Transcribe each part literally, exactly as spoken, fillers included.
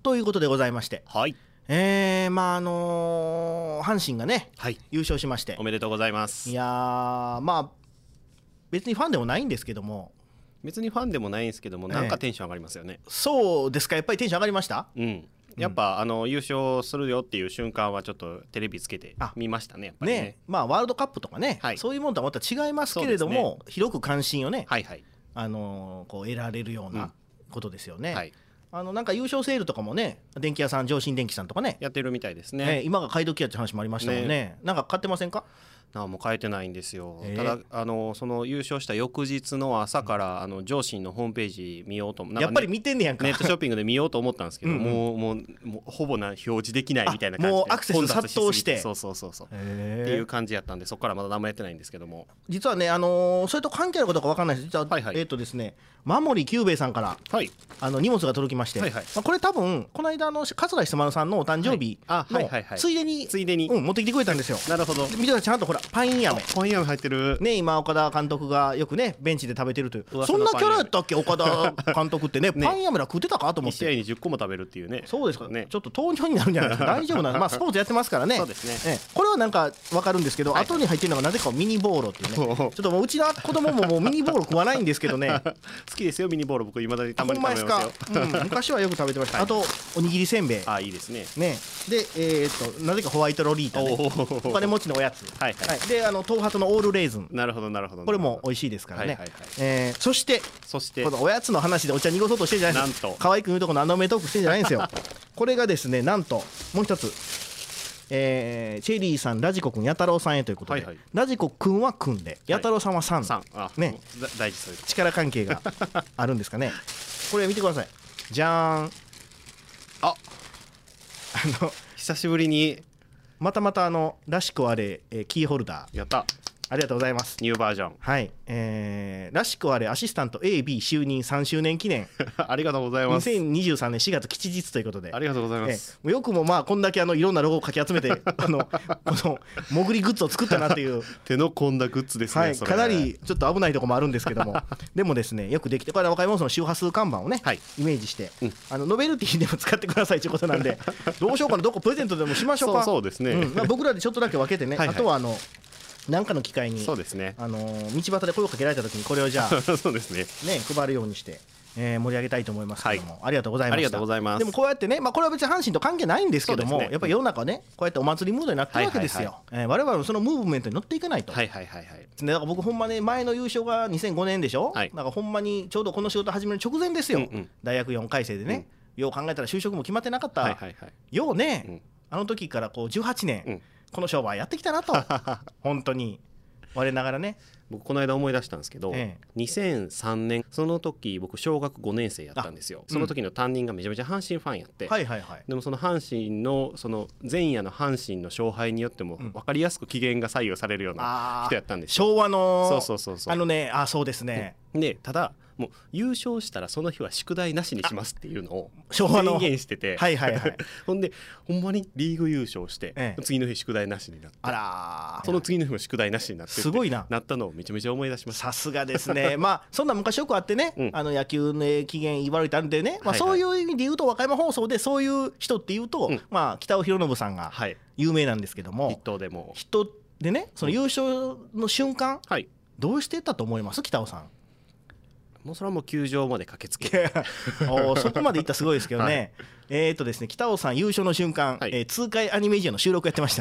ということでございまして、 はい、 えー、まああのー、阪神がね、 はい、 優勝しまして、 おめでとうございます。 いやー、まあ別にファンでもないんですけども、 別にファンでもないんですけども、なんかテンション上がりますよね。 えー、そうですか。やっぱりテンション上がりました。 うん、やっぱ、うん、あの優勝するよっていう瞬間はちょっとテレビつけて見ましたね。やっぱり ね, ねまあワールドカップとかね、はい、そういうものとはまた違いますけれども、ね、広く関心をね、はいはい、あのー、こう得られるようなことですよね。うん、はい、あのなんか優勝セールとかもね、電気屋さん、上新電機さんとかね、 やってるみたいですね。 ね、今が買い時やって話もありましたもんね。ね、なんか買ってませんか？ なんも変えてないんですよ。えー、ただあのその優勝した翌日の朝から、うん、あの上信のホームページ見ようとなんか、ね、 やっぱり見てんねやんか。 ネットショッピングで見ようと思ったんですけど、うん、もうもうもうほぼな表示できないみたいな感じで、 もうアクセス殺到して、 そうそうそうそう、えー、っていう感じやったんで、そこからまだ何もやってないんですけども、 実はね、あのー、それと関係あることか分かんないです。実は、はいはい、えっとですね、守久兵衛さんから、はい、あの荷物が届きまして、はいはい、まあ、これ多分この間の桂久丸さんのお誕生日のついでに、 ついでに、 うん、持ってきてくれたんですよ。 なるほど。 見てください、ちゃんとほらパイン飴、 パイン飴入ってるね、今岡田監督がよくねベンチで食べてるという、そんなキャラやったっけ岡田監督ってねパン飴ら食ってたかと思って、 いち試合にじゅっこも食べるっていうね。 そうですかね、ちょっと糖尿になるんじゃないですか。大丈夫なのまあスポーツやってますからね。 そうですね、 ね、これはなんか分かるんですけど、はい、後に入ってるのがなぜかミニボーロっていうねちょっともううちの子供ももうミニボーロ食わないんですけどね好きですよミニボーロ。僕いまだにたまに食べますよ。 ほんまですか、うん、昔はよく食べてました、はい、あとおにぎりせんべい、 あ、いいですね。 ねで、えー、っとなぜかホワイトロリータ、ね、お金持ちのおやつ、はいはいはい、であの東ハトのオールレーズン、 なるほどなるほど、 これも美味しいですからね。はいはいはい、えー、そしてそしてこのおやつの話でお茶濁そうとしてんじゃないですか。可愛く言うとこのあのめトークしてんじゃないんですよこれがですね、なんともう一つ、えー、チェリーさん、ラジコくん、やたろうさんへということで、はいはい、ラジコくんはくんで、やたろうさんはさん、はい、ね、 大事、そういう力関係があるんですかねこれ見てください、じゃーん。 あ、あの久しぶりにまたまたあのらしくあれ、えー、キーホルダー、 やった、 ありがとうございます。 ニューバージョン、はい、 えー、らしくあれアシスタント エービー 就任さんしゅうねん記念ありがとうございます。 にせんにじゅうさんねんしがつ吉日ということで、 ありがとうございます。 えー、よくもまあこんだけあのいろんなロゴをかき集めてあのこの潜りグッズを作ったなっていう手の込んだグッズですね、 はい、かなりちょっと危ないところもあるんですけどもでもですね、よくできて、これは若いものの周波数看板をね、はい、イメージして、うん、あのノベルティでも使ってくださいということなんでどうしようかな、どこプレゼントでもしましょうか。 そうそうですね、うん、 まあ、僕らでちょっとだけ分けてねはい、はい、あとはあの何かの機会に、 そうですね、 あのー、道端で声をかけられた時にこれをじゃあそうですね、 ね、配るようにして、えー、盛り上げたいと思いますけども、はい、ありがとうございました。 ありがとうございます。 でもこうやってね、まあ、これは別に阪神と関係ないんですけども、ね、やっぱり世の中はね、こうやってお祭りムードになってるわけですよ。はいはいはい、えー、我々もそのムーブメントに乗っていかないと。はいはいはいはい、だから僕ほんまね、前の優勝がにせんごねんでしょ、はい、だからほんまにちょうどこの仕事始める直前ですよ、うんうん、大学よんかい生でね、うん、よう考えたら就職も決まってなかった、はいはいはい、ようね、うん、あの時からこうじゅうはちねん、うん、この商売やってきたなと本当に我ながらね。 僕この間思い出したんですけど、ええ、にせんさんねん、その時僕小学ごねん生やったんですよ。その時の担任がめちゃめちゃ阪神ファンやって、はいはいはい、でもその阪神のその前夜の阪神の勝敗によっても分かりやすく機嫌が左右されるような人やったんですよ。 昭和のそうそうそうそう、 あのね、あ、そうですね。 でただもう優勝したらその日は宿題なしにしますっていうのを宣言してて、はいはいはい、ほんでほんまにリーグ優勝して、ええ、次の日宿題なしになって、あら、その次の日も宿題なしになってってすごいななったのをめちゃめちゃ思い出しました。 さすがですねまあそんな昔よくあってね、うん、あの野球の期限言われてあるんでね、まあ、そういう意味で言うと和歌山放送でそういう人っていうと、うん、まあ、北尾博信さんが有名なんですけども、 筆頭でも筆頭でね、その優勝の瞬間、はい、どうしてたと思います北尾さん。 もうそれはもう球場まで駆けつけておそこまでいったらすごいですけどね、はい、えーとですね、北尾さん優勝の瞬間、はい、えー、痛快アニメージアの収録やってました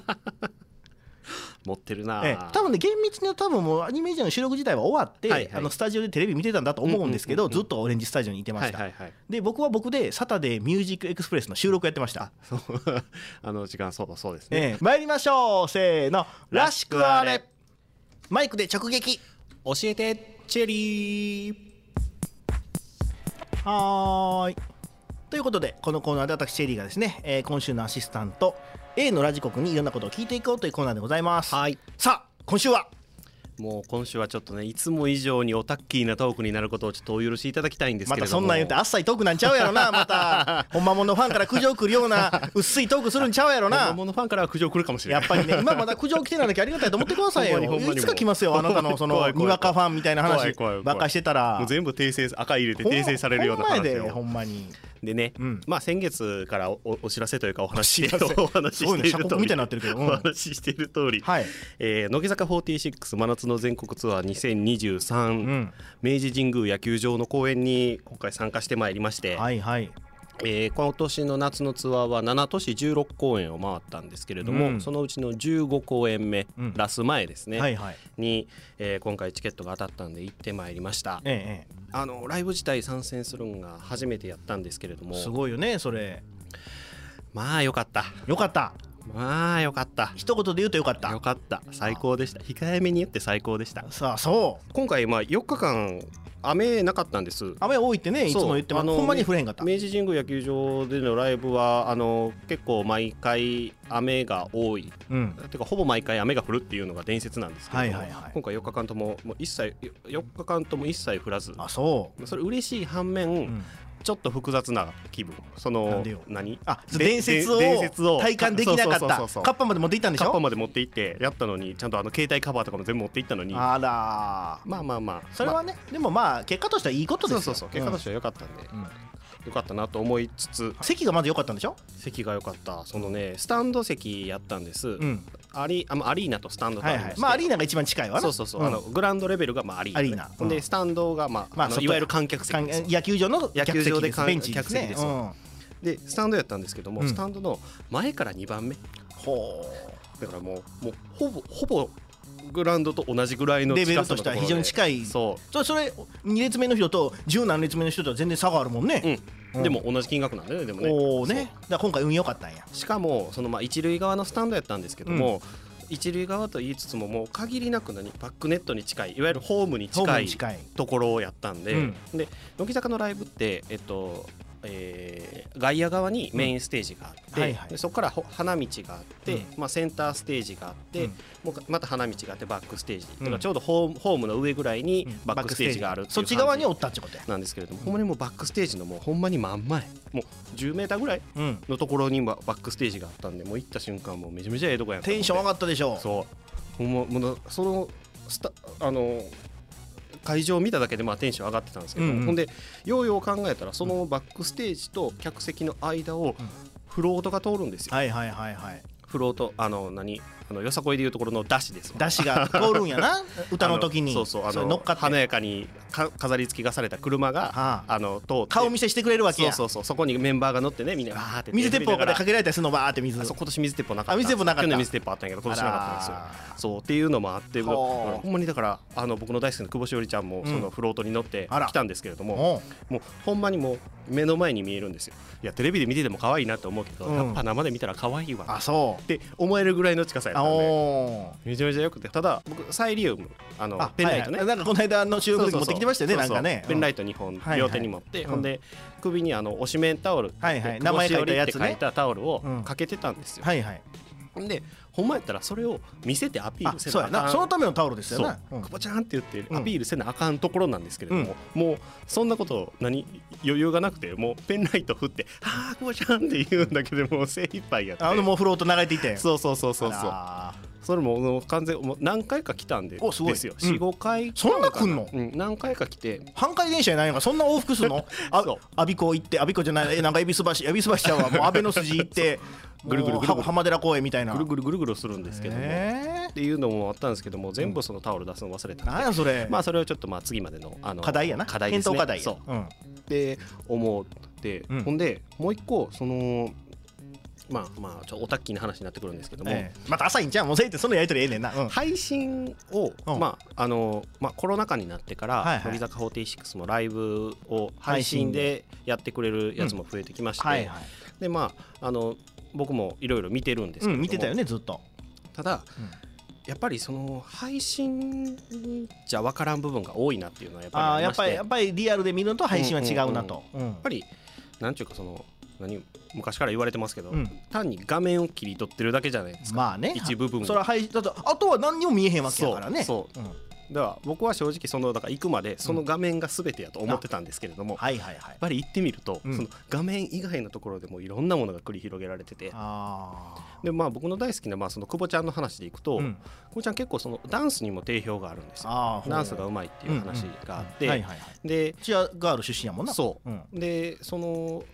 持ってるな、 えー、多分ね厳密に多分もうアニメージアの収録自体は終わって、はいはい、あのスタジオでテレビ見てたんだと思うんですけど、うんうんうんうん、ずっとオレンジスタジオにいてました、はいはいはい、で僕は僕でサタデーミュージックエクスプレスの収録やってました。 ああの時間そうだそうですね、 えー、参りましょう、せーの、らしくあれ。マイクで直撃教えてチェリー。 はーい、ということでこのコーナーで私チェリーがですね、えー、今週のアシスタント A のラジコ君にいろんなことを聞いていこうというコーナーでございます。はい、さあ今週はもう今週はちょっとね、いつも以上にオタッキーなトークになることをちょっとお許しいただきたいんですけれども、 またそんなん言ってあっさいトークなんちゃうやろなまたほんまものファンから苦情来るような薄いトークするんちゃうやろな。 ほんまものファンからは苦情来るかもしれない。 やっぱりね、今まだ苦情来てないだけありがたいと思ってくださいよいつか来ますよ、あなたのそのにわかファンみたいな話ばっかしてたらもう全部訂正、赤入れて訂正されるような話をほんまやで、ほんまにでね、うん、まあ先月から お, お知らせというかお話お話ししている通り、お話ししている通り、はい、えー、乃木坂フォーティーシックス真夏の全国ツアーにせんにじゅうさん、うん、明治神宮野球場の公演に今回参加してまいりまして、はいはい、えー、今年の夏のツアーはなな都市じゅうろく公演を回ったんですけれども、うん、そのうちのじゅうご公演目、うん、ラス前ですね、はいはい、に、えー、今回チケットが当たったんで行ってまいりました、ええ、あのライブ自体参戦するのが初めてやったんですけれども、 すごいよねそれ。 まあよかったよかったまあよかった一言で言うとよかったよかった最高でした。控えめに言って最高でした。 さあそう今回まあよっかかん雨なかったんです。 雨多いってねいつも言ってもほんまに降れへんかった。 明治神宮野球場でのライブはあの結構毎回雨が多い、うん、てかほぼ毎回雨が降るっていうのが伝説なんですけど、はいはいはい、今回よっかかんとももう一切よっかかんとも一切降らず、 あそうそれ嬉しい反面、うん、ちょっと複雑な気分。その何あ伝説を伝説を体感できなかった。カッパまで持っていったんでしょ。 カッパまで持っていってやったのに、ちゃんとあの携帯カバーとかも全部持っていったのに、 あらまあまあまあそれはね、まあ、でもまあ結果としてはいいことですよ。 そうそうそう結果としては良かったんで、うん、良かったなと思いつつ、 席がまず良かったんでしょ。 席が良かった。そのねスタンド席やったんです、うん、アリあアリーナとスタンドとありまして、はいはい、 まあアリーナが一番近いわな。 そうそうそう、うん、あのグラウンドレベルがまあアリーナ、アリーナ、うん、でスタンドがまあ、まあ、あいわゆる観客席です。 野球場の野球場でベンチ客席です、うん、でスタンドやったんですけども、うん、スタンドの前からにばんめ、ほうだからもうもうほぼほぼグラウンドと同じぐらいのレベルとしては非常に近い。そうそれに列目の人と十何列目の人とは全然差があるもんね、 うんうん、でも同じ金額なんだよね。でもねおねだから今回運良かったんや。 しかもそのまあ一塁側のスタンドやったんですけども、うん、一塁側と言いつつももう限りなく何バックネットに近いいわゆるホームに近いところをやったんで、うん、で乃木坂のライブってえっとえー、外野側にメインステージがあって、うんはいはい、でそこから花道があって、うんまあ、センターステージがあって、うん、もうまた花道があってバックステージ、うん、だからちょうどホーム、ホームの上ぐらいにバックステージがあるっていう感じ、 そっち側におったってことなんですけれども、うん、ほんまにもうバックステージのもうほんまに真ん前もうじゅうメーターぐらいのところにバックステージがあったんで、もう行った瞬間もうめちゃめちゃええとこやった。 テンション上がったでしょ。 そうもうもうそのスタあの会場を見ただけでまあテンション上がってたんですけど、うんうん、ほんでようよう考えたらそのバックステージと客席の間をフロートが通るんですよ、うん、はいはいはいはい。フロートあの何あのよさこいでいうところのダッシュですわ。 ダッシュが通るんやな歌の時に。 そうそうあの乗っかって華やかにか飾り付けがされた車が、はあ、あの通って顔見せしてくれるわけや。 そうそうそうそこにメンバーが乗ってねみんなわーって水鉄砲からかけられたりするのバーって水。 そう今年水鉄砲なかった。 水鉄砲なかった。 去年水鉄砲あったんやけど今年なかったんですよ。そうっていうのもあってほんまにだからあの僕の大好きな久保しおりちゃんもそのフロートに乗って来たんですけれども、うん、もうほんまにもう目の前に見えるんですよ。いやテレビで見てても可愛いなと思うけど、うん、やっぱ生で見たら可愛いわあそうって思えるぐらいの近さやったんでめちゃめちゃ良くて、ただ僕サイリウムあのペンライトね、 はいはい、なんかこの間の収録持ってきてましたよね。なんかねペンライトにほん両手に持って、はいはい、ほんで首にあの推しメンタオル、はいはい、名前書いたやつね、書いたタオルをかけてたんですよ、うん、はいはい。でほんまやったらそれを見せてアピールせなあかん。そうやな、 そのためのタオルですよね。 そう、久保ちゃんって言ってアピールせなあかんところなんですけれども、うん、もうそんなこと何余裕がなくてもうペンライト振ってああ久保ちゃんって言うんだけどもう精一杯やって、 あのもうフロート流れていて、 そうそうそうそうそう、それももう完全もう何回か来たんでですよ。 よん、ごかいそんな来んの、 うん、何回か来て半回電車やないのかそんな往復するのあ阿鼻子行って阿鼻子じゃないなんか恵比寿橋恵比寿橋ちゃうわもう安倍の筋行ってぐるぐるぐる浜寺公園みたいなぐるぐるぐるぐるするんですけどもっていうのもあったんですけども全部そのタオル出すの忘れたんで、 何やそれ、 まあそれをちょっとまあ次までのあの課題やな、 課題ですね、 検討課題やそう、うん、で思って、うん、ほんでもう一個そのまあまあちょっとオタッキーな話になってくるんですけども、ええ、また浅いんちゃうもうせいってそのやりとりええねんな、うん、 配信を、うん、まああのまあコロナ禍になってから、はいはい、乃木坂フォーティーシックスもライブを配信でやってくれるやつも増えてきまして、うんはいはい、でまああの僕もいろいろ見てるんですけども、うん、 見てたよねずっと。 ただ、うん、やっぱりその配信じゃ分からん部分が多いなっていうのはやっぱりありまして、あやっぱりやっぱりリアルで見るのと配信は違うなと、 うんうんうん、やっぱりなんていうかその何昔から言われてますけど、うん、単に画面を切り取ってるだけじゃないですか、 まあね、 一部分をそれは配だとあとは何にも見えへんわけやからね。 そうそう、うんだから僕は正直そのだから行くまでその画面が全てやと思ってたんですけれども、うんはいはいはい、やっぱり行ってみると、うん、その画面以外のところでもいろんなものが繰り広げられてて、あで、まあ、僕の大好きな、まあ、その久保ちゃんの話でいくと、うん、久保ちゃん結構そのダンスにも定評があるんですよ。ダンスがうまいっていう話があって、でチアガール出身やもんな。 そう、うん、でその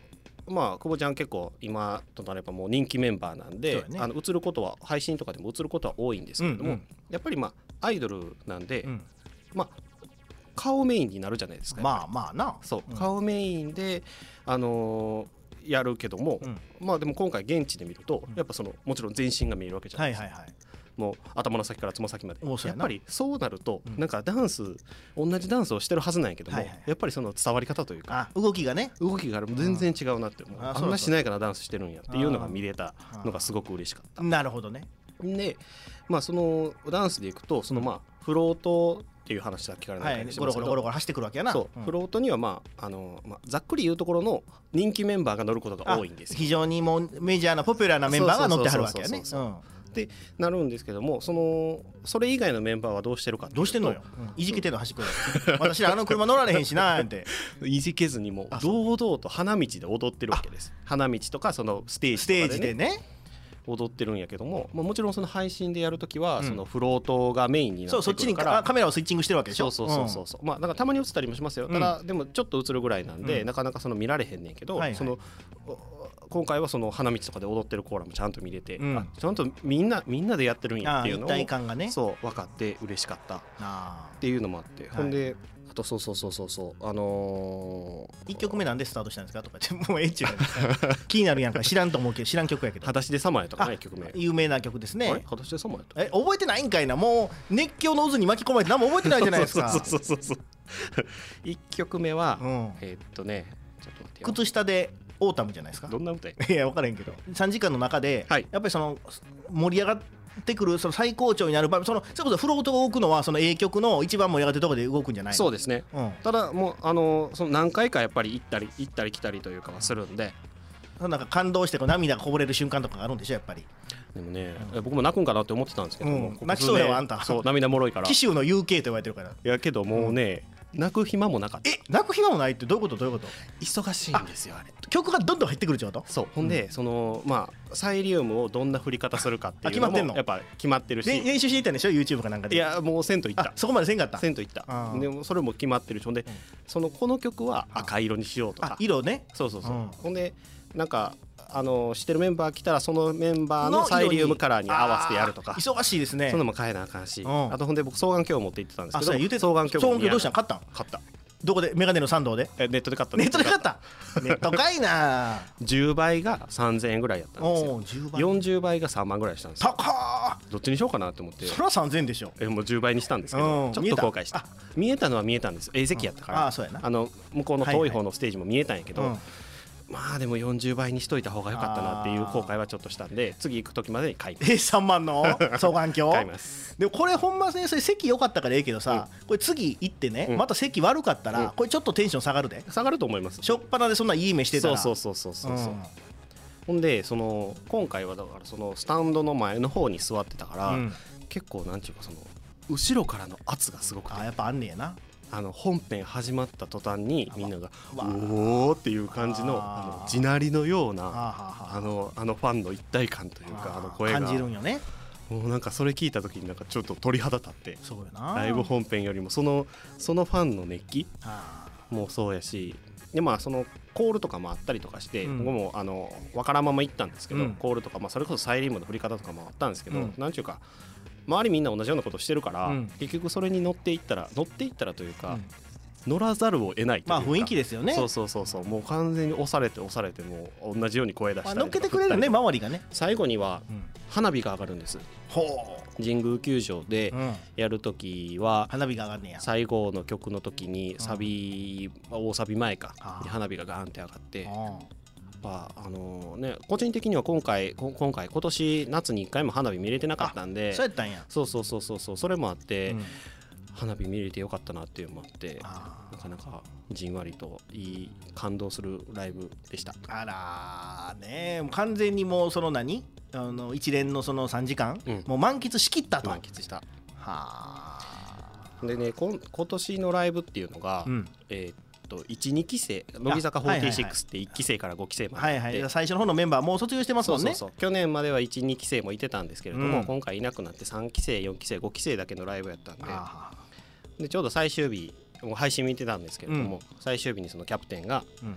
まあ久保ちゃん結構今となればもう人気メンバーなんで、ね、あの映ることは配信とかでも映ることは多いんですけれども、うんうん、やっぱりまあアイドルなんで、うん、まあ顔メインになるじゃないですか。 まあまあなそう、うん、顔メインであのー、やるけども、うん、まあでも今回現地で見ると、うん、やっぱそのもちろん全身が見えるわけじゃないですか、はいはいはい、もう頭の先からつま先までやっぱりそうなると、うん、なんかダンス同じダンスをしてるはずなんやけども、はいはい、やっぱりその伝わり方というか動きがね動きが全然違うなって、うん、あんなしなやかなダンスしてるんやっていうのが見れたのがすごく嬉しかった。 なるほどね。 でまあそのダンスでいくとそのまあフロートっていう話だけからなんかしてますけど、はい、ゴロゴロゴロゴロ走ってくるわけやな。そう、うん、フロートにはまああの、まあ、ざっくり言うところの人気メンバーが乗ることが多いんですよ。 非常にもうメジャーなポピュラーなメンバーが乗ってはるわけやね。 でなるんですけども、そのそれ以外のメンバーはどうしてるかっていうと、 どうしてんのよ、うん、いじけてんの端っこで私らあの車乗られへんしなーっていじけずにも堂々と花道で踊ってるわけです。花道とかそのステージとかで ね, ステージでね踊ってるんやけども、まあ、もちろんその配信でやるときはそのフロートがメインになってくるから、うん、そうそっちにカメラをスイッチングしてるわけでしょ。 そうそうそうそう、うん、まあなんかたまに映ったりもしますよ。ただ、うん、でもちょっと映るぐらいなんで、うん、なかなかその見られへんねんけど、はいはい、その今回はその花道とかで踊ってるコーラもちゃんと見れて、うん、あちゃんとみんなみんなでやってるんやっていうのを一体感がね、 そう分かって嬉しかったっていうのもあって、ほんであとそうそうそうそうそうあのー、いっきょくめなんでスタートしたんですかとかもうええっちゅう気になるやんか。知らんと思うけど知らん曲やけど、 裸足でサマーやとかね、いっきょくめ有名な曲ですね。 裸足でサマーやとえ覚えてないんかいな。もう熱狂の渦に巻き込まれて何も覚えてないじゃないですかそうそうそうそういっきょくめは、うん、えー、っとねちょっと待ってよ、 靴下でオータムじゃないですか。 どんな歌やいや分からへんけどさんじかんの中で、はい、やっぱりその盛り上がってくるその最高潮になる場合、そのそれこそフロートが動くのはその A 曲の一番盛り上がってるところで動くんじゃないの。 そうですね、うん、ただもうあのその何回かやっぱり行ったり行ったり来たりというかはするんで、 なんか感動してこう涙がこぼれる瞬間とかがあるんでしょやっぱり。 でもね、うん、僕も泣くんかなって思ってたんですけども、うん、 泣きそうやわあんた。 そう涙もろいから紀州の ユーケー と言われてるから。いやけどもうね、うん、泣く暇もなかった。 え泣く暇もないってどういうことどういうこと。 忙しいんですよあれ。 曲がどんどん入ってくるってこと。 そうほんで、うん、そのまあサイリウムをどんな振り方するかっていうのもやっぱ決まってるし、 練習していったんでしょ YouTube かなんかで。 いやもうせんといった。 そこまでせんかった。 せんといった。でもそれも決まってるし、ほんで、うん、そのこの曲は赤色にしようとか。 色ね。 そうそうそう、うん、ほんでなんかあの知ってるメンバー来たらそのメンバーのサイリウムカラーに合わせてやるとか。 忙しいですね。 そんなのも変えなあかんし、うん、あとほんで僕双眼鏡を持って行ってたんですけど、 双眼鏡どうしたん。買ったん。 買った。 どこで。メガネの参道で。 えネットで買った。 ネットで買ったネットかいなじゅうばいがさんぜんえんぐらいやったんですよ。じゅうばいよんじゅうばいがさんまんぐらいしたんですよ。 高ー。 どっちにしようかなって思って。 それはさんぜんえんでしょ。 えもうじゅうばいにしたんですけど、ちょっと後悔した。見えたのは見えたんです。 A 席やったから、 あそうやな。 あの向こうの遠い方のステージも見えたんやけど、はいはい、まあでもよんじゅうばいにしといた方が良かったなっていう後悔はちょっとしたんで、次行く時までに買います。 えさんまんの双眼鏡買います。 でもこれほんまね、それ席良かったからええけどさ、うん、これ次行ってね、うん、また席悪かったら、うん、これちょっとテンション下がるで。 下がると思います。 しょっぱなでそんないい目してたら。 そうそうそうそうそう、うん、ほんでその今回はだからそのスタンドの前の方に座ってたから、うん、結構なんちゅうかその後ろからの圧がすごくて。 あやっぱあんねやな。 あの本編始まった途端にみんながおーっていう感じのあの地鳴りのようなあのあのファンの一体感というかあの声が感じるんよね。 もうなんかそれ聞いた時になんかちょっと鳥肌立って、そうよな、ライブ本編よりもそのそのファンの熱気もそうやし、でまあそのコールとかもあったりとかして、うん、僕もあの分からんまま行ったんですけど、うん、コールとか、まあ、それこそサイリウムの振り方とかもあったんですけど、うん、なんちゅうか周りみんな同じようなことしてるから、うん、結局それに乗っていったら乗っていったらというか、うん、乗らざるを得ないというか、 まあ雰囲気ですよね。 そうそうそうそう、もう完全に押されて押されてもう同じように声出したりとか、 まあ、乗っけてくれるね周りがね。 最後には花火が上がるんです、うん、ほう神宮球場でやるときは、 うん、花火が上がるねや。 最後の曲の時にサビ、うん、大サビ前かに花火がガーンって上がって、まああのね、個人的には今回今回今年夏にいっかいも花火見れてなかったんで、 そうやったんや。 そうそうそうそうそう、それもあって、うん、花火見れてよかったなっていうのもあって、なかなかじんわりといい感動するライブでした。 あらね、完全にもうその何あの一連のそのさんじかん、うん、もう満喫しきったと。 満喫した。はあ。でね、こ今年のライブっていうのが、うん、えーいち、にきせい乃木坂フォーティーシックスっていっきせいからごきせいまであって、はいはい、 最初の方のメンバーもう卒業してますもんね。 そうそうそう、去年まではいち、にきせいもいてたんですけれども、うん、今回いなくなってさんきせいよんきせいごきせいだけのライブやったんで、でちょうど最終日配信見てたんですけれども、うん、最終日にそのキャプテンが、うん、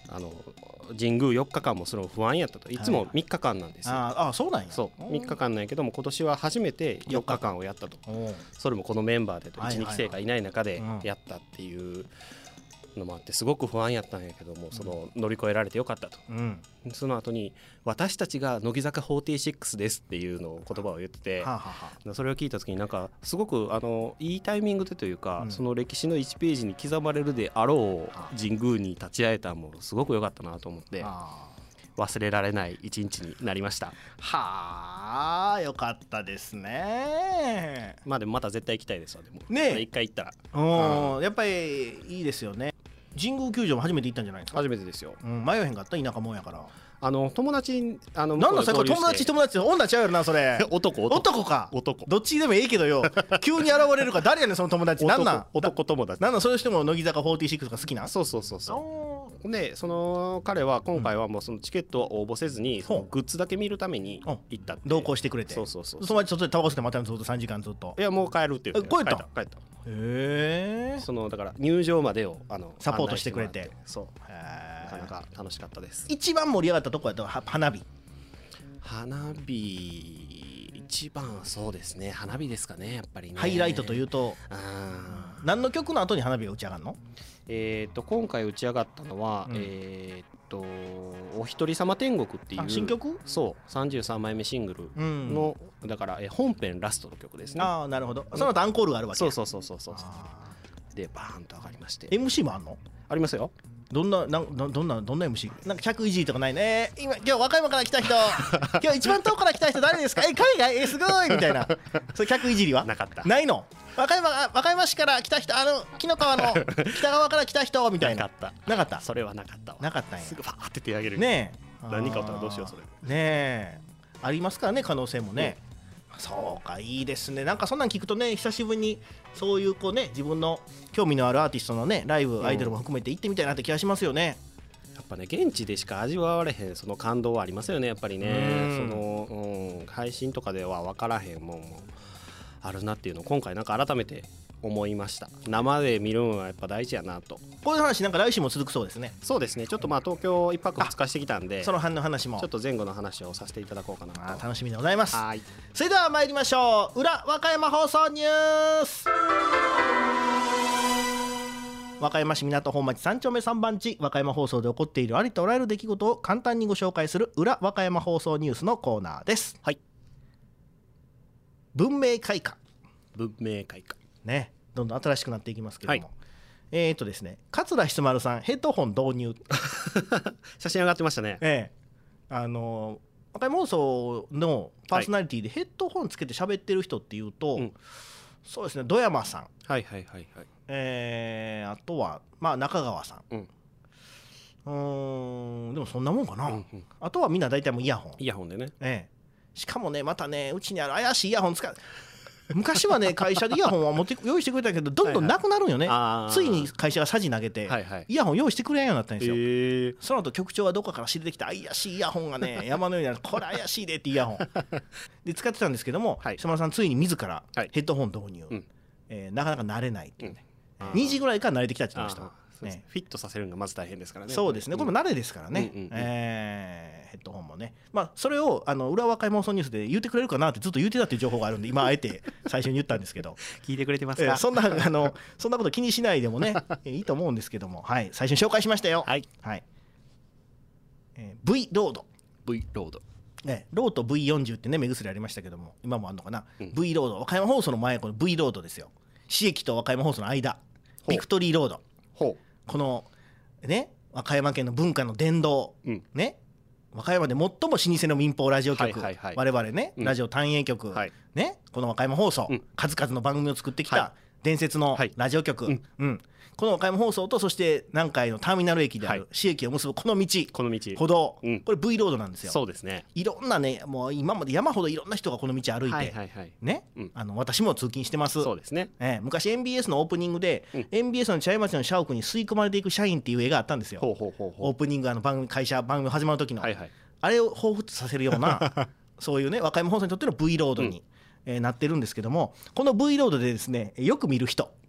あの神宮よっかかんもその不安やったと。いつもみっかかんなんですよ。 はいはい、ああそうなんや。 そうみっかかんなんやけども、今年は初めてよっかかんをやったと。それもこのメンバーでといちにき生がいない中でやったっていうのもあって、すごく不安やったんやけども、その乗り越えられてよかったと、うん、その後に私たちが乃木坂フォーティーシックスですっていうのを言葉を言ってて、はあはあ、それを聞いた時になんかすごくあのいいタイミングでというか、うん、その歴史のいちページに刻まれるであろう神宮に立ち会えたのもすごく良かったなと思って、はあ、忘れられない一日になりました。 はあ、よかったですね。 まあでもまた絶対行きたいですわ。でもね、 一回行ったら、 うん、やっぱりいいですよね。神宮球場も初めて行ったんじゃないですか。 初めてですよ、 うん、迷えへんかった。田舎もんやから。 あの友達あのなんだそれ、友達友達女ちゃうやろなそれ。 男男男か男、 どっちでもいいけどよ急に現れるから誰やねんその友達。なんなん男友達なんなん。その人も乃木坂フォーティーシックスが好きな。 そうそうそうそうで、その彼は今回はもうそのチケットを応募せずに、そのグッズだけ見るために行ったって、 同行してくれて。 そうそうそう。 その前外でタバコ吸って待ったのずっとさんじかんずっと。 いやもう帰るって言って。 帰った帰った。 へえ。 そのだから入場までをあのサポートしてくれて。 そう。なかなか楽しかったです。 一番盛り上がったとこやと花火。 花火一番そうですね、花火ですかね、やっぱりね。 ハイライトというと、何の曲の後に花火が打ち上がるの？ えー、と今回打ち上がったのは、うん、えー、とお一人様天国っていう新曲？ そうさんじゅうさんまいめシングルの、うん、だからえ本編ラストの曲ですね。 ああなるほど。その後アンコールがあるわけ。 そうそうそうそうそう。でバーンと上がりまして。 エムシー もあんの？ ありますよ。 どんな、なんどんな、どんな エムシー？ なんか客いじりとかないね。今、今日和歌山から来た人今日一番遠くから来た人誰ですか？え、海外？え、すごいみたいな。それ客いじりはなかった。 ないの？和歌山、和歌山市から来た人、あの紀の川の北側から来た人みたいな。 なかった。 なかった。 それはなかったわ。 なかったんや。 すぐバーって手上げる。 ねえ。何かあったらどうしようそれ。ねえ。ありますからね、可能性もね。うん、そうか、いいですね。なんかそんなん聞くとね、久しぶりにそういうこうね、自分の興味のあるアーティストのね、ライブ、アイドルも含めて行ってみたいなって気がしますよね。 やっぱね、現地でしか味わわれへんその感動はありますよね、やっぱりね。その、うん、配信とかでは分からへんもんもあるなっていうのを今回なんか改めて思いました。生で見るのはやっぱ大事やなと。 こういう話なんか来週も続くそうですね。 そうですね。ちょっとまあ東京一泊二日してきたんで、 その辺の話もちょっと前後の話をさせていただこうかなと。 あ、楽しみでございます。 はい。 それでは参りましょう。裏和歌山放送ニュース。和歌山市港本町さん丁目さん番地、和歌山放送で起こっているありとあらゆる出来事を簡単にご紹介する裏和歌山放送ニュースのコーナーです。 はい。 文明開化。 文明開化ね、どんどん新しくなっていきますけども、はい、えーっとですね、桂ひつまるさんヘッドホン導入写真上がってましたね。 ええ、あの和歌山放送のパーソナリティでヘッドホンつけて喋ってる人っていうと、はい、そうですね、戸山さん、 はいはいはいはい、 えー、あとはまあ中川さん、うん、うーんでもそんなもんかな、うんうん、あとはみんな大体もうイヤホンイヤホンでね、 ええ、しかもねまたねうちにある怪しいイヤホン使う昔はね会社でイヤホンは持って用意してくれたけどどんどんなくなるんよね、はいはい、ついに会社がさじ投げて、はいはい、イヤホン用意してくれんようになったんですよ、えー、その後局長はどこかから知れてきた怪しいイヤホンがね山のようにあるこれ怪しいでってイヤホンで使ってたんですけども、はい、島田さんついに自らヘッドホン導入、はい、えー、なかなか慣れないっていうね、うん、にじぐらいから慣れてきたって言ってました。 ね、フィットさせるのがまず大変ですからね。 そうですね、これも慣れですからね、うんうんうん、えー、ヘッドホンもね、まあ、それをあの裏和歌山放送ニュースで言ってくれるかなってずっと言ってたっていう情報があるんで今あえて最初に言ったんですけど聞いてくれてますか、 えー、そんなあのそんなこと気にしないでもねいいと思うんですけども、はい、最初に紹介しましたよ、はいはい、えー、V ロード V ロード、 ね、ローと ブイよんじゅう ってね目薬ありましたけども今もあるのかな、うん、V ロード、和歌山放送の前この V ロードですよ。市駅と和歌山放送の間ビクトリーロード、ほう、このね、和歌山県の文化の殿堂、うん、ね、和歌山で最も老舗の民放ラジオ局、はいはいはい、我々ね、うん、ラジオ単影局、はい、ね、この和歌山放送、うん、数々の番組を作ってきた伝説のラジオ局、はい、うんうん、この和歌山放送とそして南海のターミナル駅である市駅を結ぶこの道、この道歩道、うん、これ V ロードなんですよ。 そうですね。いろんなね、もう今まで山ほどいろんな人がこの道歩いて、はいはいはい、ね、うん、あの私も通勤してます。 そうですね、 えー、昔 エヌビーエス のオープニングで、うん、エヌビーエス の茶屋町の社屋に吸い込まれていく社員っていう絵があったんですよ。ほうほうほうほう、オープニング、あの番組会社番組始まる時の、はいはい、あれを彷彿させるようなそういうね和歌山放送にとっての V ロードに、うん、えー、なってるんですけども、この V ロードでですねよく見る人、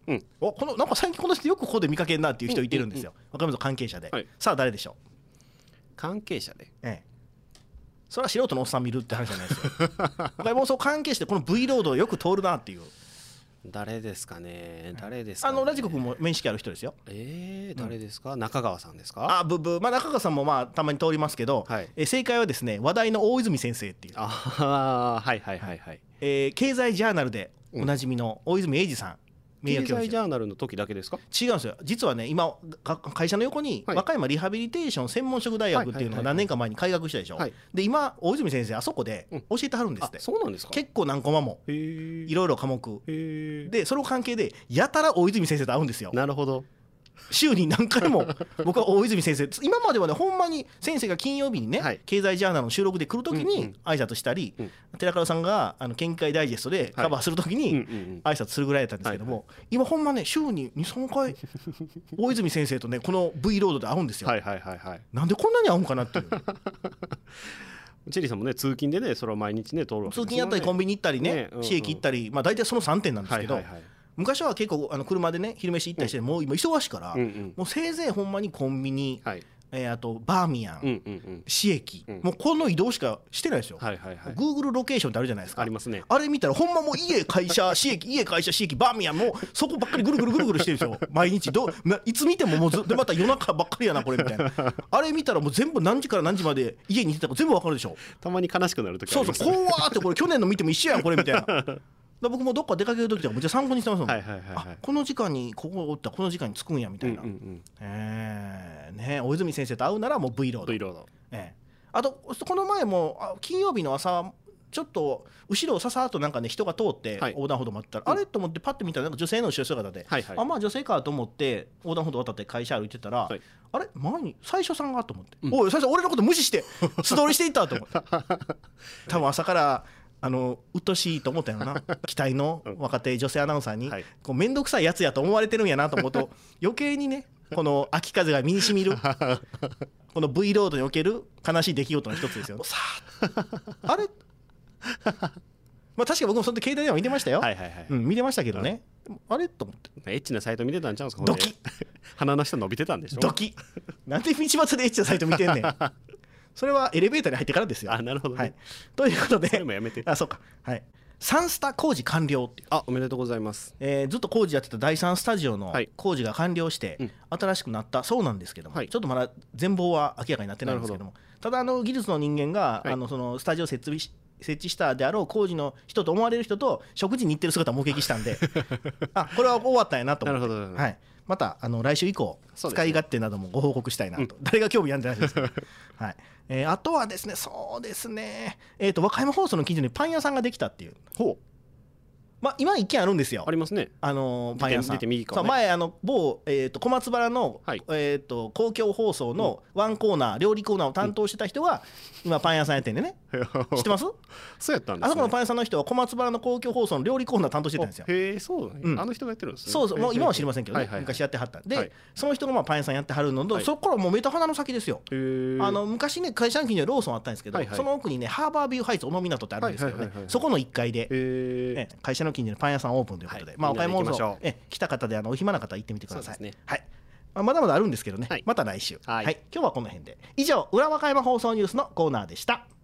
うん、おこのなんか最近この人よくここで見かけんなっていう人いてるんですよ、うんうんうん、若い者関係者で、はい、さあ誰でしょう。 関係者で、ええ、 それは素人のおっさん見るって話じゃないですよ若い者そう関係してこの V ロードをよく通るなっていう。 誰ですかね誰ですかね。 あのラジコ君も面識ある人ですよ。 えー、誰ですか、うん、中川さんですか。 あブブ、まあ、中川さんもまあたまに通りますけど、はい、え正解はですね話題の大泉先生っていうあはいはいはいはい、 えー、経済ジャーナルでおなじみの大泉英二さん、 うん、経済ジャーナルの時だけですか。 違うんですよ。実はね今会社の横に和歌山リハビリテーション専門職大学っていうのが何年か前に開学したでしょ、はい、で今大泉先生あそこで教えてはるんですって、うん、 そうなんですか。 結構何コマもいろいろ科目でその関係でやたら大泉先生と会うんですよ。 なるほど。 週に何回も僕は大泉先生今まではねほんまに先生が金曜日にね、はい、経済ジャーナルの収録で来るときに挨拶したり、うんうん、寺門さんがあの県議会ダイジェストでカバーするときに挨拶するぐらいだったんですけども、はいうんうんうん、今ほんまね週に にさんかい大泉先生とねこの V ロードで会うんですよ。はいはいはいはい、なんでこんなに会うんかなっていうチェリーさんもね通勤でねそれを毎日ね通るわけですよね。 通勤やったりコンビニ行ったりね、ねうんうん、市駅行ったり、まあ、大体そのさんてんなんですけど、はいはいはい、昔は結構あの車でね昼飯行ったりして、うん、もう今忙しいから、うんうん、もうせいぜいほんまにコンビニ、はいえー、あとバーミヤン、うんうんうん、市駅、うん、もうこの移動しかしてないですよ、はいはいはい、Google ロケーションってあるじゃないですか。 ありますね。 あれ見たらほんまもう家会社市駅家会社市駅バーミヤンもうそこばっかりぐるぐるぐるぐるしてるんですよ毎日どういつ見てももうずでまた夜中ばっかりやなこれみたいなあれ見たらもう全部何時から何時まで家にいてたか全部わかるでしょ。 たまに悲しくなる時ありますね。 そうそう怖ーってこれ去年の見ても一緒やんこれみたいなだ僕もどっか出かける時とかめっちゃ参考にしてますもん、はいはいはいはい、あこの時間にここおったらこの時間に着くんやみたいな、うんうんうん、えーね、大泉先生と会うならもう V ロード、 V ロード、 えー、あとこの前も金曜日の朝ちょっと後ろをささっとなんかね人が通って横断歩道待ったら、はい、あれと思ってパッて見たらなんか女性の後ろ姿で、はいはい、あまあ女性かと思って横断歩道渡って会社歩いてたら、はい、あれ前に最初さんがと思って、うん、おい最初俺のこと無視して素通りしていったと思って多分朝からあのうっとしいと思ったよな期待の若手女性アナウンサーに、はい、こう面倒くさいやつやと思われてるんやなと思うと余計にねこの秋風が身にしみるこの V ロードにおける悲しい出来事の一つですよ。さああれまあ確かに僕もその時携帯電話見てましたよ、はいはいはい、うん、見てましたけどね、うん、あれと思ってエッチなサイト見てたんちゃうんですか。 ドキ鼻の下伸びてたんでしょ。 ドキなんで道端でエッチなサイト見てんねんそれはエレベーターに入ってからですよ。 あ、なるほどね、はい、 ということでそれもやめて。 あ、そうか、はい、サンスタ工事完了っていう。 あ、おめでとうございます、 えー、ずっと工事やってただいさんスタジオの工事が完了して、はい、新しくなったそうなんですけども、はい、ちょっとまだ全貌は明らかになってないんですけども、ただあの技術の人間が、はい、あのそのスタジオ設備し設置したであろう工事の人と思われる人と食事に行ってる姿を目撃したんであ、これは終わったんやなと思って。なるほど、はい、またあの来週以降、ね、使い勝手などもご報告したいなと、うん、誰が興味あるんじゃないですか、はいえー、あとはですね、そうですね、えーと和歌山放送の記事にパン屋さんができたっていう。ほう、まあ、今一軒あるんですよ。 ありますね、 あのー、パン屋さん出て右側、 ね、そう前あの某、えー、と小松原の、はいえー、と公共放送のワンコーナー、うん、料理コーナーを担当してた人が、うん、今パン屋さんやってんでね知ってます？ そうやったんですね。 あそこのパン屋さんの人は小松原の公共放送の料理コーナー担当してたんですよ。 へえ、そうだね、うん、あの人がやってるんですね。 そうそう、もう今は知りませんけどね、はいはいはい、昔やってはったんで、はい、その人がまあパン屋さんやってはるので、はい、そこからもうめた花の先ですよ。へあの昔ね会社の近所にローソンあったんですけど、はいはい、その奥にねハーバービューハイツ小野港ってあるんですけどね、はいはいはいはい、そこのいっかいで、ね、会社の近所にパン屋さんオープンということで、はい、まあ、お買い物をえ来た方であのお暇な方行ってみてください。ね、はい、まあ、まだまだあるんですけどね、はい、また来週、はいはい、今日はこの辺で。以上、裏和歌山放送ニュースのコーナーでした。